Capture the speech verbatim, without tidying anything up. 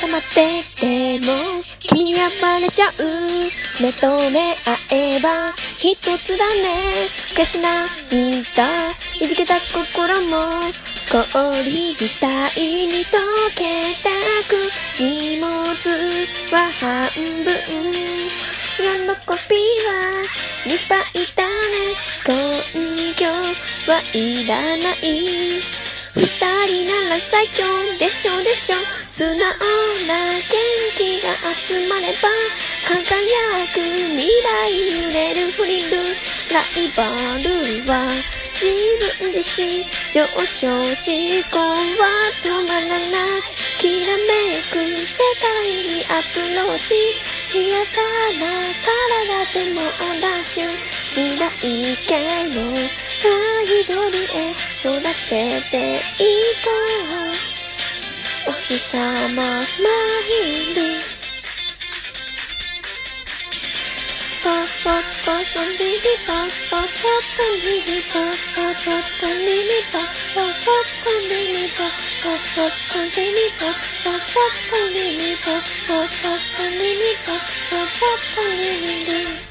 まってても君にはバレちゃう。目と目合えば一つだね。かしないたいじけた心も氷みたいに溶けてく。荷物は半分喜びはいっぱいだね。根拠はいらない。二人なら最強でしょでしょ。素直な元気が集まれば輝く未来。揺れるフリルライバルは自分自身上昇。思考は止まらない。きらめく世界にアプローチ。小さな体でもダッシュ。未来系のアイドルへ育てていこう。お日様スマイル。パッパッパッパリリパッパッパッパリリパッパッパッパリリパッパッパッパリリパッパッパッパリリパッパッパッパリリパッパッパッパリリパッパッパッパリリ。